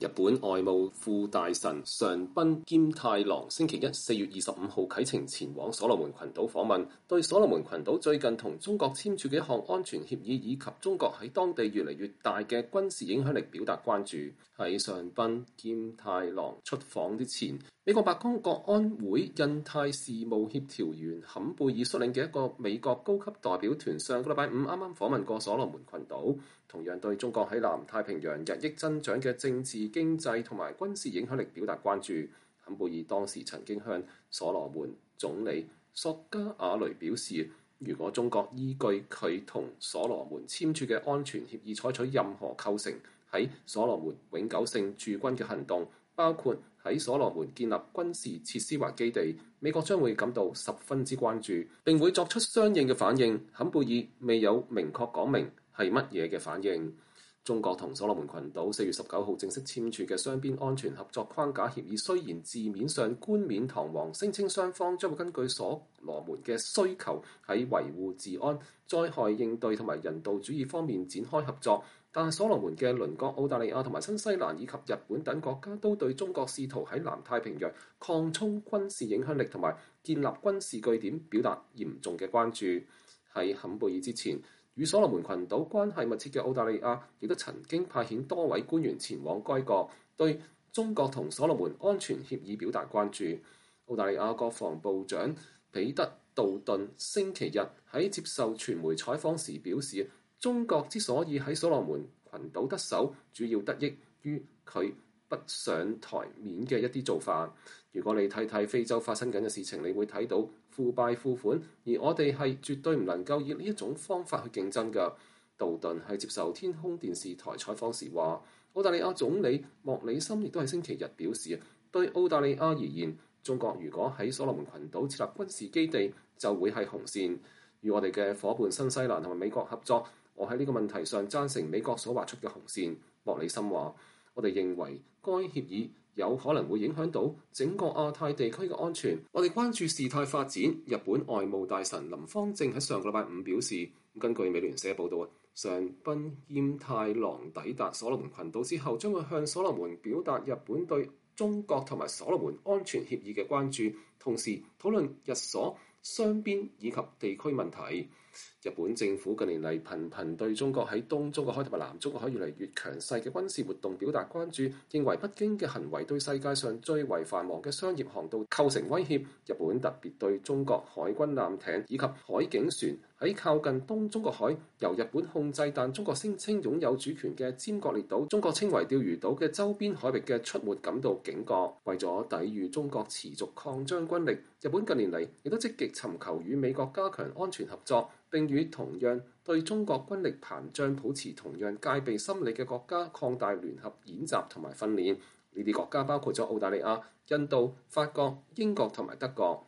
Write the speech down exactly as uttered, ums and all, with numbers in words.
日本外務副大臣上濱兼太郎星期一四月二十五號啟程前往所羅門群島訪問，對所羅門群島最近同中國簽署嘅一項安全協議以及中國喺當地越嚟越大嘅軍事影響力表達關注。喺上濱兼太郎出訪之前，美國白宮國安會印太事務協調員坎貝爾率領嘅一個美國高級代表團上個禮拜五啱啱訪問過所羅門群島，同樣對中國喺南太平洋日益增長嘅政治、經濟同埋軍事影響力表達關注。坎貝爾當時曾經向所羅門總理索加瓦雷表示，如果中國依據佢同所羅門簽署嘅安全協議採取任何構成喺所羅門永久性駐軍嘅行動，包括喺所羅門建立軍事設施或基地，美國將會感到十分之關注，並會作出相應嘅反應。坎貝爾未有明確講明係乜嘢嘅反應。中國同所羅門群島四月十九號正式簽署嘅雙邊安全合作框架協議，雖然字面上冠冕堂皇，聲稱雙方將會根據所羅門嘅需求喺維護治安、災害應對同埋人道主義方面展開合作，但係所羅門嘅鄰國澳大利亞同埋新西蘭以及日本等國家都對中國試圖喺南太平洋擴充軍事影響力同埋建立軍事據點表達嚴重嘅關注。喺坎貝爾之前，與所羅門群島關係密切嘅澳大利亞亦都曾經派遣多位官員前往該國，對中國同所羅門安全協議表達關注。澳大利亞國防部長彼得杜頓星期日喺接受傳媒採訪時表示，中國之所以喺所羅門群島得手，主要得益於佢不上台面嘅一啲做法。如果你睇睇非洲發生緊嘅事情，你會睇到腐敗付款，而我哋係絕對唔能夠以呢一種方法去競爭㗎。杜頓喺接受天空電視台採訪時話，澳大利亞總理莫里森亦都係星期日表示，對澳大利亞而言，中國如果喺所羅門群島設立軍事基地，就會係紅線。與我哋嘅伙伴新西蘭同埋美國合作，我喺呢個問題上贊成美國所畫出嘅紅線。莫里森話，我哋認為該協議有可能會影響到整個亞太地區嘅安全，我哋關注事態發展。日本外務大臣林芳正喺上個禮拜五表示，根據美聯社報道，上濱兼太郎抵達所羅門群島之後，將會向所羅門表達日本對中國同埋所羅門安全協議嘅關注，同時討論日所雙邊以及地區問題。日本政府近年嚟頻頻對中國喺東中國海同埋南中國海越嚟越強勢嘅軍事活動表達關注，認為北京嘅行為對世界上最為繁忙嘅商業航道構成威脅。日本特別對中國海軍艦艇以及海警船喺靠近東中國海由日本控制但中國聲稱擁有主權嘅尖閣列島、中國稱為釣魚島嘅周邊海域嘅出沒感到警覺。為咗抵禦中國持續擴張軍力，日本近年嚟亦都積極尋求與美國加強安全合作，並與同樣對中國軍力膨脹抱持同樣戒備心理嘅國家擴大聯合演習同埋訓練。呢啲國家包括咗澳大利亞、印度、法國、英國同埋德國。